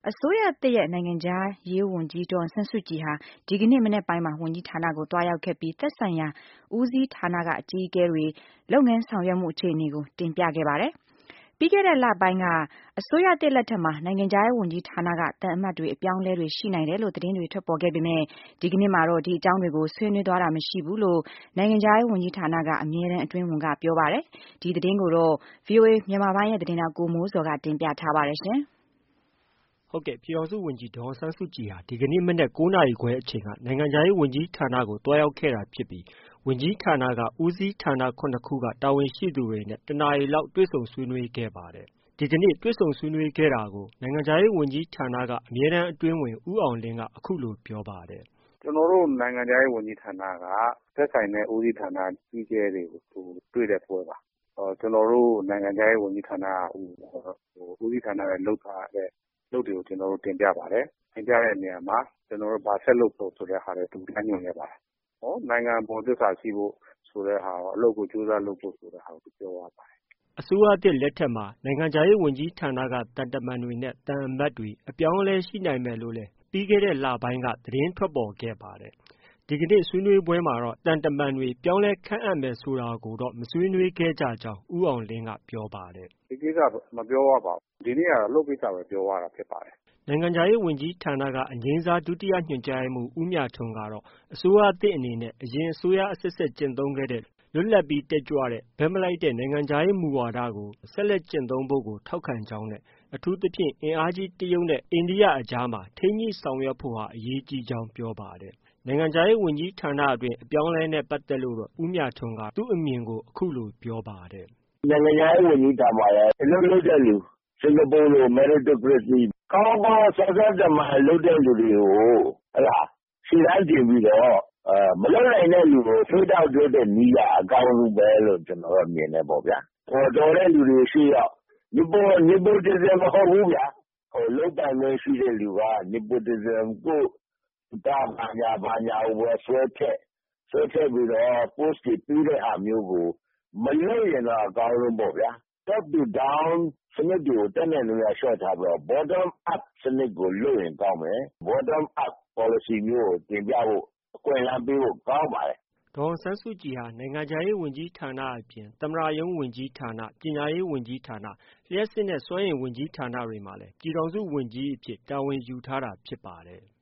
အစိုးရသစ်ရဲ့နိုင်ငံခြားရေးဝန်ကြီးဒေါ်အောင်ဆန်းစုကြည်ဟာဒီကနေ့မနက်ပိုင်းမှာဝန်ကြီးဌာနကိုသွားရောက်ခဲ့ပြီးသက်ဆိုင်ရာဦးစီးဌာနကအကြီးအကဲတွေလုပ်ငန်းဆောင်ရွက်မှုအခြေအနေကိုတင်ပြခဲ့ပါတယ်။ပြီးခဲ့တဲ့လပိုင်းကအစိုးရသစ်လက်ထက်မှာနိုင်ငံခြားရေးဝန်ကြီးဌာနကသံအမတ်တွေအပြောင်းအလဲတွေရှိနိုင်တယ်လို့သတင်းတွေထွက်ပေါ်ခဲ့ပေမဲ့ဒီကနေ့မှာတော့ဒီအကြောင်းတွေကိုဆွေးနွေးသွားတာမရှိဘူးလို့နိုင်ငံခြားရေးဝန်ကြီးဌာနကအမြဲတမ်းအတွင်းဝန်ကပြောပါတယ်။ဒီသတင်းကိုတော့ VOA မြန်မာပိုင်းရဲ့သတင်းထောက်ကိုမိုးစော်ကတင်ပြထားပါတယ်ရှင်။ဟုတ်ကဲ့ပြည်ထောင်စုဝန်ကြီးဒေါ်အောင်ဆန်းစုကြည်ဟာဒီကနေ့မနက်9 နာရီခွဲအချိန်ကနိုင်ငံခြားရေးဝန်ကြီးဌာနကိုသွားရောက်ခဲ့တာဖြစ်ပြီးဝန်ကြီးဌာနကဦးစီးဌာန၇ခုကတာဝန်ရှိသူတွေနဲ့တစ်နာရီလောက်တွေ့ဆုံဆွေးနွေးခဲ့ပါတယ်။ဒီကနေ့တွေ့ဆုံဆွေးနွေးခဲ့တာကိုနိုင်ငံခြားရေးဝန်ကြီးဌာနကအမြဲတမ်းအတွင်းဝန်ဦးအောင်လင်းကအခုလိုပြောပါတယ်။ကျွန်တော်တို့နိုင်ငံခြားရေးဝန်ကြီးဌာနကသက်ဆိုင်တဲ့ဦးစီးဌာနကြီးအကဲတွေကိုတွေ့တဲ့ပွဲပါ။ကျွန်တော်တို့နိုင်ငံခြားရေးဝန်ကြီးဌာနဦးစီးဌာနရဲ့လုပ်ထားတဲ့လုပ်တွေကိုကျွန်တော်တို့တင်ပြပါတယ်။တင်ပြတဲ့နေရာမှာကျွန်တော်တို့ဗာဆက်လုပ်ဖို့ဆိုတဲ့ဟာတွေတူတန်းညွှန်ခဲ့ပါတယ်။နိုင်ငံပေါ်သစ္စာရှိဖို့ဆိုတဲ့ဟာအလုပ်ကိုကြိုးစားလုပ်ဖို့ဆိုတဲ့ဟာကိုပြောသွားပါတယ်။အစိုးရသစ်လက်ထက်မှာနိုင်ငံခြားရေးဝန်ကြီးဌာနကသံတမန်တွေနဲ့သံအမတ်တွေအပြောင်းအလဲရှိနိုင်မယ်လို့လည်းပြီးခဲ့တဲ့လပိုင်းကသတင်းထွက်ပေါ်ခဲ့ပါတယ်။ဒီကနေ့ဆွေးနွေးပွဲမှာတော့သံတမန်တွေပြောင်းလဲခန့်အပ်မယ်ဆိုတာကိုတော့မဆွေးနွေးခဲ့ကြကြောင်းဦးအောင်လင်းကပြောပါတယ်။ဒီကိစ္စမပြောရပါဘူး။ဒီနေ့ကတော့လုပ်ကိစ္စပဲပြောရတာဖြစ်ပါတယ်။နိုင်ငံခြားရေးဝန်ကြီးဌာနကအငြိမ်းစားဒုတိယညွှန်ကြားရေးမှူးဦးမြထွန်းကတော့အစိုးရသစ်အနေနဲ့အရင်အစိုးရအဆက်ဆက်ကျင့်သုံးခဲ့တဲ့လွတ်လပ်ပြီးတက်ကြွတဲ့ဘက်မလိုက်တဲ့နိုင်ငံခြားရေးမူဝါဒကိုဆက်လက်ကျင့်သုံးဖို့ကိုထောက်ခံကြောင်းနဲ့အထူးသဖြင့်အင်အားကြီးတရုတ်နဲ့အိန္ဒိယအကြားမှာထိန်းညှိဆောင်ရွက်ဖို့ဟာအရေးကြီးကြောင်းပြောပါတယ်။နိုင်ငံခြားရေးဝန်ကြီးဌာနအတွင်းအပြောင်းအလဲနဲ့ပတ်သက်လို့တော့ဦးမြထွန်းကသူ့အမြင်ကိုအခုလိုပြောပါတယ်။နိုင်ငံခြားရေးဝန်ကြီးဌာနမှာလည်းအလုပ်လုပ်တဲ့လူစင်ကာပူလို meritocracy ကောင်းကောင်းစောစောတမန်လုပ်တဲ့လူတွေကိုရှေ့တန်းတင်ပြီးတော့မလုပ်နိုင်တဲ့လူကိုဖိတ်တောက်ပြောတဲ့နည်းကအကောင်းဆုံးပဲလို့ကျွန်တော်မြင်တယ်ပေါ့ဗျာ။တော်တဲ့လူတွေရှိတော့nepotism မဟုတ်ဘူးဗျာ။လုပ်ပိုင်ခွင့်ရှိတဲ့လူက nepotism ကိုတာဘာညာကိုပဲဆွဲထည့်ပြီးတော့ post တွေပြီးတဲ့ဟာမျိုးကိုမလုပ်ရင်တော့အကောင်းဆုံးပေါ့ဗျာ။ top to down စနစ်တွေကိုတက်နိုင်လို့လျှော့ထားပြီးတော့ bottom up စနစ်ကိုလုပ်ရင်ကောင်းမယ်။ bottom up policy မျိုးကိုတင်ပြဖို့အခွင့်အလမ်းပေးဖို့ကောင်းပါတယ်။ဒေါ်အောင်ဆန်းစုကြည်ဟာနိုင်ငံခြားရေးဝန်ကြီးဌာနအပြင်သမ္မတရုံးဝန်ကြီးဌာန၊ပညာရေးဝန်ကြီးဌာန၊လျှပ်စစ်နဲ့စွမ်းအင်ဝန်ကြီးဌာနတွေမှာလည်းပြည်ထောင်စုဝန်ကြီးအဖြစ်တာဝန်ယူထားတာဖြစ်ပါတယ်။